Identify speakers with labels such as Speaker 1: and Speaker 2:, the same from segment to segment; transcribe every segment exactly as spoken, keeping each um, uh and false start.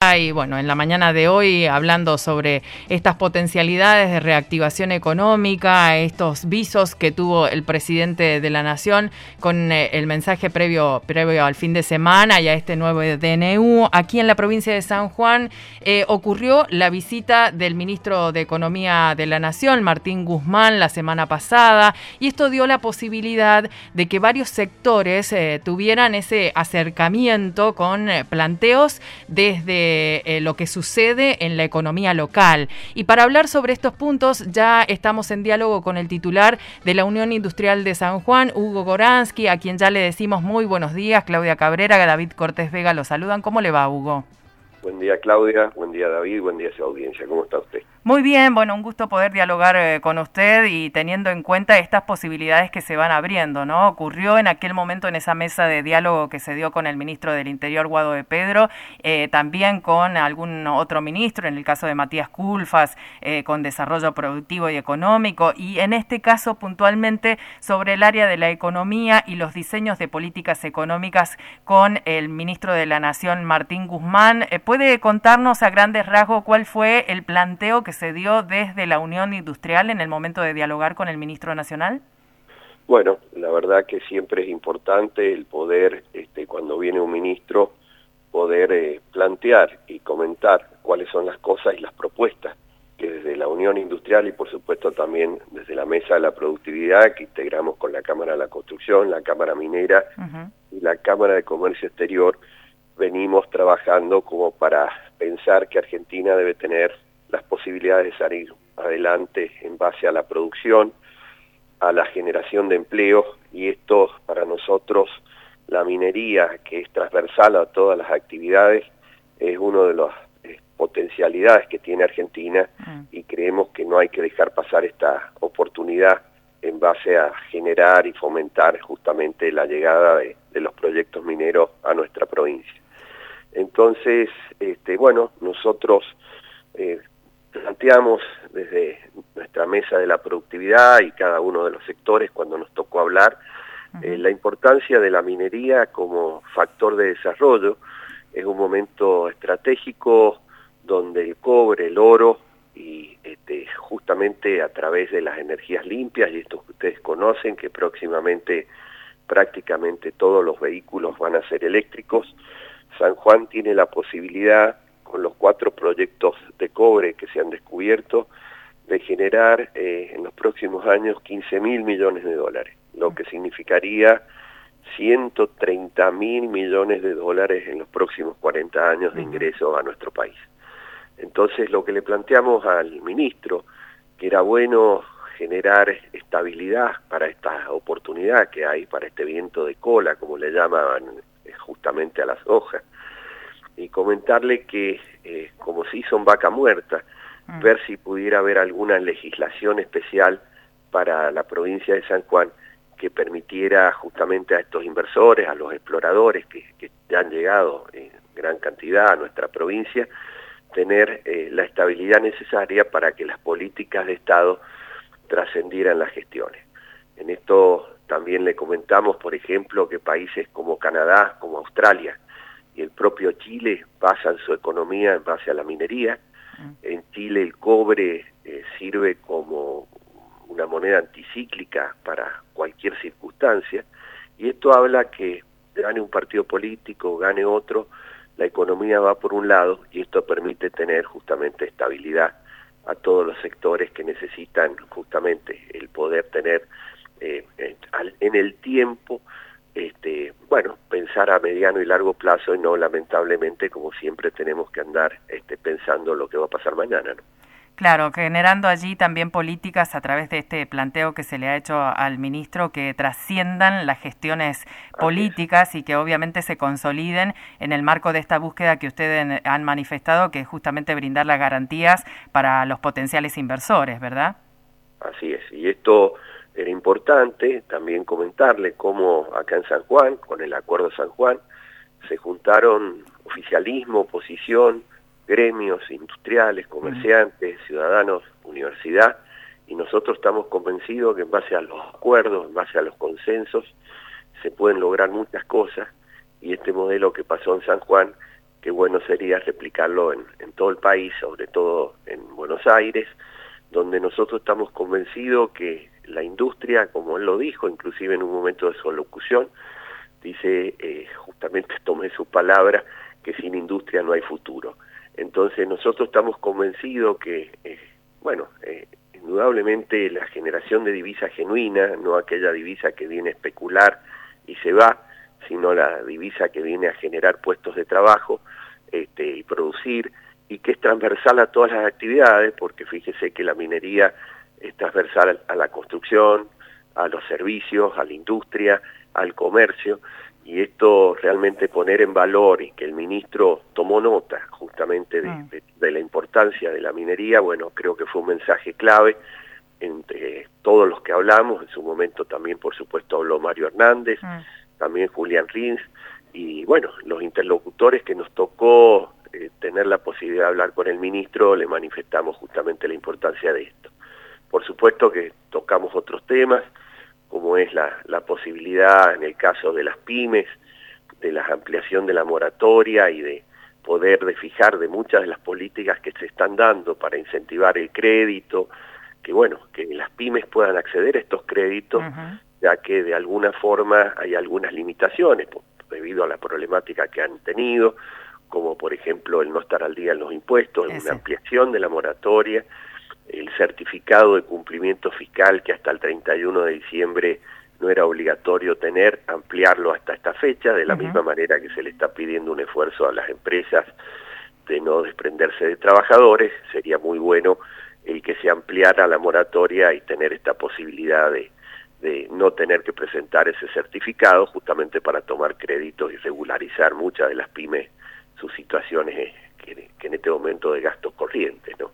Speaker 1: Cabrera y bueno, en la mañana de hoy hablando sobre estas potencialidades de reactivación económica, estos visos que tuvo el presidente de la Nación con eh, el mensaje previo, previo al fin de semana y a este nuevo D N U. Aquí en la provincia de San Juan eh, ocurrió la visita del ministro de Economía de la Nación, Martín Guzmán, la semana pasada, y esto dio la posibilidad de que varios sectores eh, tuvieran ese acercamiento con eh, planteos desde eh, lo que sucede en la economía local. Y para hablar sobre estos puntos ya estamos en diálogo con el titular de la Unión Industrial de San Juan, Hugo Goransky, a quien ya le decimos muy buenos días. Claudia Cabrera, David Cortés Vega lo saludan. ¿Cómo le va, Hugo?
Speaker 2: Buen día, Claudia. Buen día, David. Buen día a su audiencia. ¿Cómo está usted?
Speaker 1: Muy bien, bueno, un gusto poder dialogar eh, con usted y teniendo en cuenta estas posibilidades que se van abriendo, ¿no? Ocurrió en aquel momento en esa mesa de diálogo que se dio con el ministro del Interior, Guado de Pedro, eh, también con algún otro ministro, en el caso de Matías Culfas, eh, con Desarrollo Productivo y Económico, y en este caso puntualmente sobre el área de la economía y los diseños de políticas económicas con el ministro de la Nación, Martín Guzmán. Eh, ¿Puede contarnos a grandes rasgos cuál fue el planteo que se dio desde la Unión Industrial en el momento de dialogar con el ministro nacional?
Speaker 2: Bueno, la verdad que siempre es importante el poder, este, cuando viene un ministro, poder eh, plantear y comentar cuáles son las cosas y las propuestas que desde la Unión Industrial y por supuesto también desde la Mesa de la Productividad que integramos con la Cámara de la Construcción, la Cámara Minera uh-huh. y la Cámara de Comercio Exterior, venimos trabajando como para pensar que Argentina debe tener las posibilidades de salir adelante en base a la producción, a la generación de empleo, y esto para nosotros, la minería, que es transversal a todas las actividades, es una de las eh, potencialidades que tiene Argentina mm. y creemos que no hay que dejar pasar esta oportunidad en base a generar y fomentar justamente la llegada de, de los proyectos mineros a nuestra provincia. Entonces, este, bueno, nosotros eh, planteamos desde nuestra mesa de la productividad y cada uno de los sectores cuando nos tocó hablar uh-huh. eh, la importancia de la minería como factor de desarrollo. Es un momento estratégico donde el cobre, el oro y este, justamente a través de las energías limpias, y esto que ustedes conocen, que próximamente prácticamente todos los vehículos van a ser eléctricos, San Juan tiene la posibilidad, con los cuatro proyectos de cobre que se han descubierto, de generar eh, en los próximos años quince mil millones de dólares, lo que significaría ciento treinta mil millones de dólares en los próximos cuarenta años de ingreso a nuestro país. Entonces, lo que le planteamos al ministro, que era bueno generar estabilidad para esta oportunidad que hay, para este viento de cola, como le llamaban justamente a las hojas, y comentarle que, eh, como se hizo en Vaca Muerta, mm. ver si pudiera haber alguna legislación especial para la provincia de San Juan que permitiera justamente a estos inversores, a los exploradores que, que ya han llegado en gran cantidad a nuestra provincia, tener eh, la estabilidad necesaria para que las políticas de Estado trascendieran las gestiones. En esto también le comentamos, por ejemplo, que países como Canadá, como Australia, y el propio Chile basan su economía en base a la minería. En Chile el cobre eh, sirve como una moneda anticíclica para cualquier circunstancia, y esto habla que gane un partido político, gane otro, la economía va por un lado, y esto permite tener justamente estabilidad a todos los sectores que necesitan justamente el poder tener eh, en el tiempo, Este, bueno, pensar a mediano y largo plazo y no lamentablemente como siempre tenemos que andar este, pensando lo que va a pasar mañana, ¿no?
Speaker 1: Claro, generando allí también políticas a través de este planteo que se le ha hecho al ministro que trasciendan las gestiones políticas y que obviamente se consoliden en el marco de esta búsqueda que ustedes han manifestado, que es justamente brindar las garantías para los potenciales inversores, ¿verdad?
Speaker 2: Así es, y esto era importante también comentarle cómo acá en San Juan, con el Acuerdo San Juan, se juntaron oficialismo, oposición, gremios industriales, comerciantes, ciudadanos, universidad, y nosotros estamos convencidos que en base a los acuerdos, en base a los consensos, se pueden lograr muchas cosas, y este modelo que pasó en San Juan que bueno sería replicarlo en, en todo el país, sobre todo en Buenos Aires, donde nosotros estamos convencidos que la industria, como él lo dijo, inclusive en un momento de su locución, dice, eh, justamente tomé sus palabras, que sin industria no hay futuro. Entonces nosotros estamos convencidos que, eh, bueno, eh, indudablemente la generación de divisa genuina, no aquella divisa que viene a especular y se va, sino la divisa que viene a generar puestos de trabajo este, y producir, y que es transversal a todas las actividades, porque fíjese que la minería es transversal a la construcción, a los servicios, a la industria, al comercio, y esto realmente poner en valor, y que el ministro tomó nota justamente de, de, de la importancia de la minería, bueno, creo que fue un mensaje clave entre todos los que hablamos. En su momento también, por supuesto, habló Mario Hernández, mm. también Julián Rins, y bueno, los interlocutores que nos tocó eh, tener la posibilidad de hablar con el ministro, le manifestamos justamente la importancia de esto. Por supuesto que tocamos otros temas, como es la, la posibilidad en el caso de las pymes, de la ampliación de la moratoria y de poder de fijar de muchas de las políticas que se están dando para incentivar el crédito, que bueno, que las pymes puedan acceder a estos créditos, uh-huh. ya que de alguna forma hay algunas limitaciones por, debido a la problemática que han tenido, como por ejemplo el no estar al día en los impuestos, Ese. una ampliación de la moratoria, el certificado de cumplimiento fiscal que hasta el treinta y uno de diciembre no era obligatorio tener, ampliarlo hasta esta fecha, de la uh-huh. misma manera que se le está pidiendo un esfuerzo a las empresas de no desprenderse de trabajadores. Sería muy bueno el que se ampliara la moratoria y tener esta posibilidad de, de no tener que presentar ese certificado, justamente para tomar créditos y regularizar muchas de las pymes sus situaciones que, que en este momento de gastos corrientes, ¿no?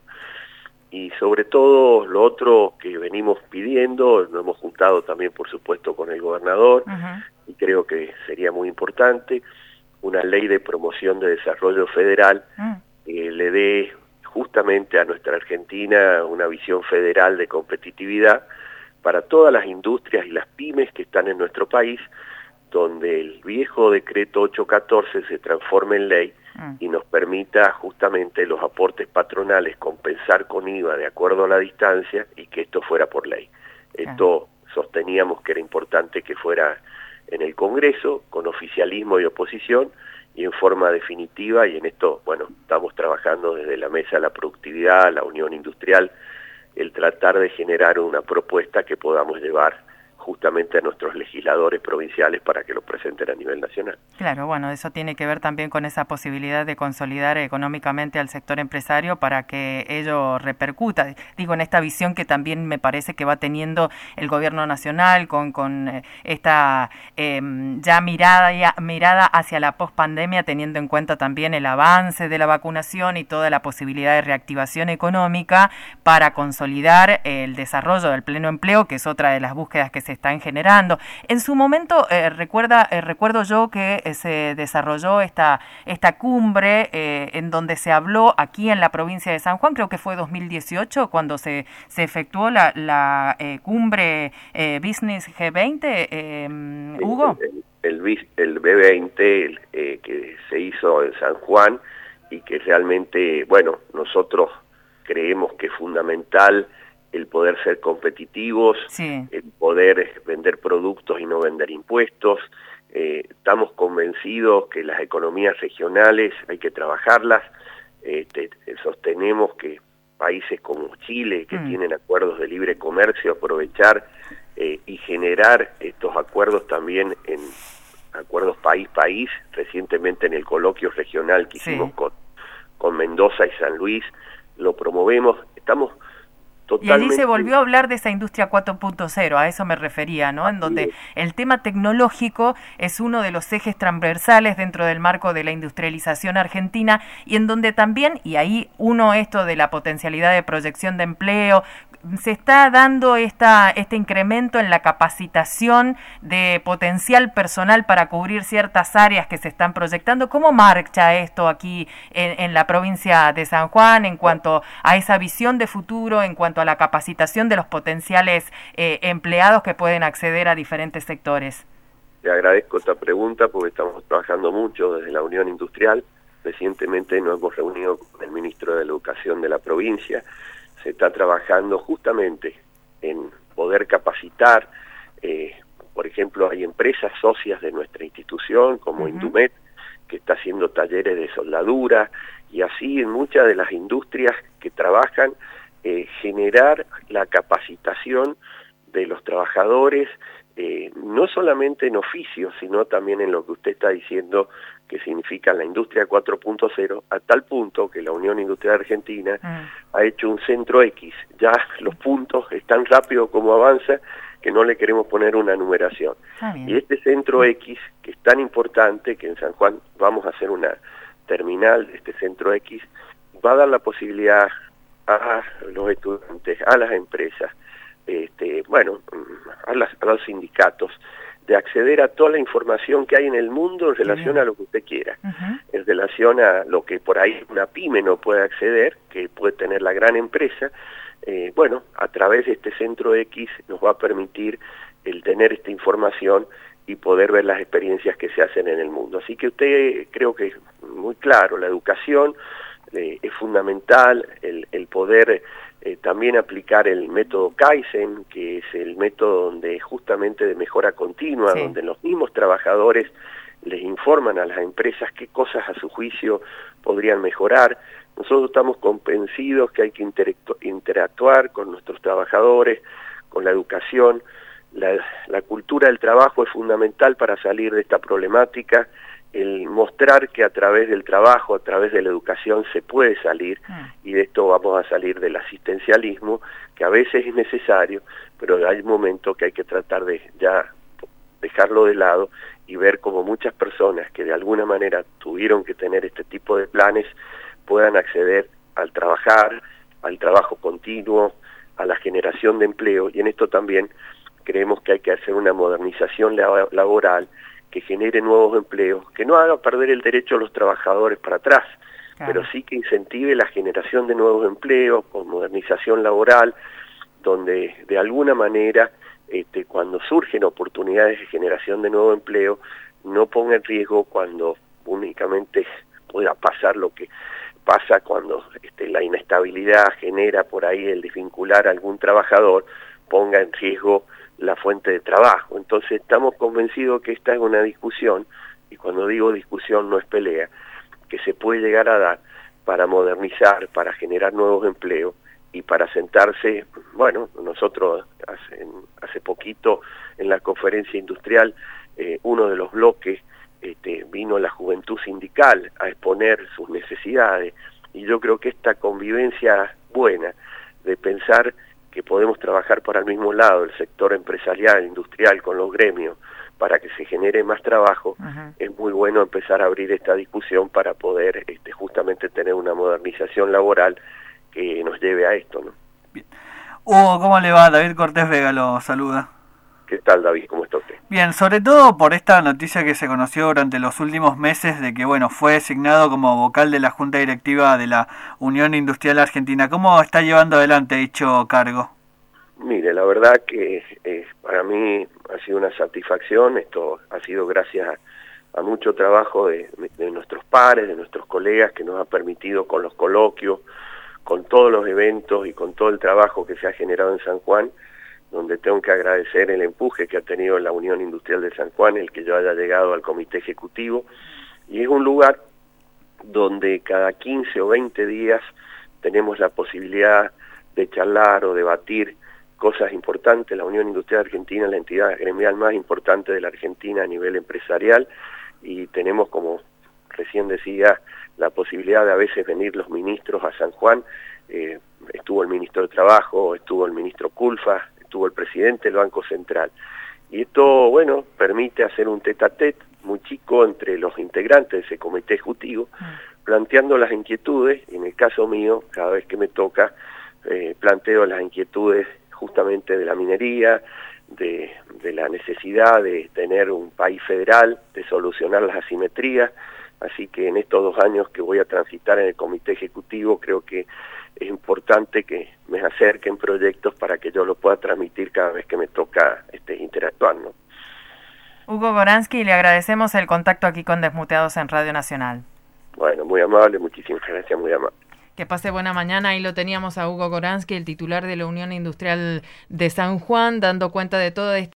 Speaker 2: Y sobre todo lo otro que venimos pidiendo, nos hemos juntado también por supuesto con el gobernador, uh-huh. y creo que sería muy importante, una ley de promoción de desarrollo federal uh-huh. que le dé justamente a nuestra Argentina una visión federal de competitividad para todas las industrias y las pymes que están en nuestro país, donde el viejo decreto ocho catorce se transforme en ley y nos permita justamente los aportes patronales compensar con I V A de acuerdo a la distancia, y que esto fuera por ley. Esto sosteníamos que era importante que fuera en el Congreso, con oficialismo y oposición, y en forma definitiva, y en esto, bueno, estamos trabajando desde la Mesa de la Productividad, la Unión Industrial, el tratar de generar una propuesta que podamos llevar justamente a nuestros legisladores provinciales para que lo presenten a nivel nacional.
Speaker 1: Claro, bueno, eso tiene que ver también con esa posibilidad de consolidar económicamente al sector empresario para que ello repercuta. Digo, en esta visión que también me parece que va teniendo el gobierno nacional con, con esta eh, ya mirada, ya mirada hacia la pospandemia, teniendo en cuenta también el avance de la vacunación y toda la posibilidad de reactivación económica para consolidar el desarrollo del pleno empleo, que es otra de las búsquedas que se están generando. En su momento, eh, recuerda, eh, recuerdo yo que eh, se desarrolló esta, esta cumbre eh, en donde se habló aquí en la provincia de San Juan, creo que fue dos mil dieciocho, cuando se, se efectuó la, la eh, cumbre eh, Business G veinte, eh, Hugo.
Speaker 2: El, el, el B veinte el, eh, que se hizo en San Juan, y que realmente, bueno, nosotros creemos que es fundamental el poder ser competitivos, sí. el poder vender productos y no vender impuestos. Eh, estamos convencidos que las economías regionales hay que trabajarlas. Eh, te, sostenemos que países como Chile, que mm. tienen acuerdos de libre comercio, aprovechar eh, y generar estos acuerdos también en acuerdos país-país. Recientemente en el coloquio regional que hicimos sí. con, con Mendoza y San Luis, lo promovemos. Estamos totalmente...
Speaker 1: Y allí se volvió a hablar de esa industria cuatro punto cero, a eso me refería, ¿no? En donde el tema tecnológico es uno de los ejes transversales dentro del marco de la industrialización argentina, y en donde también, y ahí uno esto de la potencialidad de proyección de empleo, se está dando esta, este incremento en la capacitación de potencial personal para cubrir ciertas áreas que se están proyectando. ¿Cómo marcha esto aquí en, en la provincia de San Juan en cuanto a esa visión de futuro, en cuanto a la capacitación de los potenciales eh, empleados que pueden acceder a diferentes sectores?
Speaker 2: Te agradezco esta pregunta porque estamos trabajando mucho desde la Unión Industrial Recientemente nos hemos reunido con el ministro de la Educación de la provincia. Se está trabajando justamente en poder capacitar, eh, por ejemplo, hay empresas socias de nuestra institución, como uh-huh. Indumet, que está haciendo talleres de soldadura, y así en muchas de las industrias que trabajan, eh, generar la capacitación de los trabajadores, eh, no solamente en oficios, sino también en lo que usted está diciendo, que significa la industria cuatro punto cero, a tal punto que la Unión Industrial Argentina mm. ha hecho un centro X. Ya los puntos es tan rápido como avanza que no le queremos poner una numeración. Ah, y este centro X, que es tan importante, que en San Juan vamos a hacer una terminal de este centro X, va a dar la posibilidad a los estudiantes, a las empresas, este, bueno, a, las, a los sindicatos, de acceder a toda la información que hay en el mundo en relación a lo que usted quiera, uh-huh. en relación a lo que por ahí una pyme no puede acceder, que puede tener la gran empresa. Eh, bueno, a través de este centro X nos va a permitir el tener esta información y poder ver las experiencias que se hacen en el mundo. Así que usted, creo que es muy claro, la educación eh, es fundamental, el, el poder eh, también aplicar el método Kaizen, que es el método donde justamente de mejora continua, sí. donde los mismos trabajadores les informan a las empresas qué cosas a su juicio podrían mejorar. Nosotros estamos convencidos que hay que interactuar con nuestros trabajadores, con la educación. La, la cultura del trabajo es fundamental para salir de esta problemática, el mostrar que a través del trabajo, a través de la educación se puede salir, y de esto vamos a salir del asistencialismo, que a veces es necesario, pero hay momentos que hay que tratar de ya dejarlo de lado y ver cómo muchas personas que de alguna manera tuvieron que tener este tipo de planes puedan acceder al trabajar, al trabajo continuo, a la generación de empleo, y en esto también creemos que hay que hacer una modernización laboral que genere nuevos empleos, que no haga perder el derecho a los trabajadores para atrás, claro. pero sí que incentive la generación de nuevos empleos con modernización laboral, donde de alguna manera este, cuando surgen oportunidades de generación de nuevo empleo, no ponga en riesgo cuando únicamente pueda pasar lo que pasa cuando este, la inestabilidad genera por ahí el desvincular a algún trabajador, ponga en riesgo la fuente de trabajo. Entonces estamos convencidos que esta es una discusión, y cuando digo discusión no es pelea, que se puede llegar a dar para modernizar, para generar nuevos empleos y para sentarse. Bueno, nosotros hace, hace poquito en la conferencia industrial, eh, uno de los bloques, este, vino la juventud sindical a exponer sus necesidades, y yo creo que esta convivencia buena de pensar que podemos trabajar para el mismo lado, el sector empresarial, industrial, con los gremios, para que se genere más trabajo, uh-huh. es muy bueno empezar a abrir esta discusión para poder este, justamente tener una modernización laboral que nos lleve a esto, ¿no?
Speaker 3: Bien. Hugo, ¿cómo le va? David Cortés Vega lo saluda.
Speaker 2: ¿Qué tal, David? ¿Cómo está usted?
Speaker 3: Bien, sobre todo por esta noticia que se conoció durante los últimos meses de que, bueno, fue designado como vocal de la Junta Directiva de la Unión Industrial Argentina. ¿Cómo está llevando adelante dicho cargo?
Speaker 2: Mire, la verdad que eh, para mí ha sido una satisfacción. Esto ha sido gracias a, a mucho trabajo de, de nuestros pares, de nuestros colegas, que nos ha permitido con los coloquios, con todos los eventos y con todo el trabajo que se ha generado en San Juan, donde tengo que agradecer el empuje que ha tenido la Unión Industrial de San Juan, el que yo haya llegado al comité ejecutivo, y es un lugar donde cada quince o veinte días tenemos la posibilidad de charlar o debatir cosas importantes. La Unión Industrial Argentina es la entidad gremial más importante de la Argentina a nivel empresarial, y tenemos, como recién decía, la posibilidad de a veces venir los ministros a San Juan. Eh, estuvo el ministro de Trabajo, estuvo el ministro Culfa, estuvo el presidente del Banco Central, y esto, bueno, permite hacer un tete a tete muy chico entre los integrantes de ese comité ejecutivo, planteando las inquietudes. Y en el caso mío, cada vez que me toca, eh, planteo las inquietudes justamente de la minería, de, de la necesidad de tener un país federal, de solucionar las asimetrías. Así que en estos dos años que voy a transitar en el comité ejecutivo, creo que es importante que me acerquen proyectos para que yo los pueda transmitir cada vez que me toca este, interactuar, ¿no?
Speaker 1: Hugo Goransky, le agradecemos el contacto aquí con Desmuteados en Radio Nacional.
Speaker 2: Bueno, muy amable, muchísimas gracias, muy amable.
Speaker 1: Que pase buena mañana. Ahí lo teníamos a Hugo Goransky, el titular de la Unión Industrial de San Juan, dando cuenta de todo esto.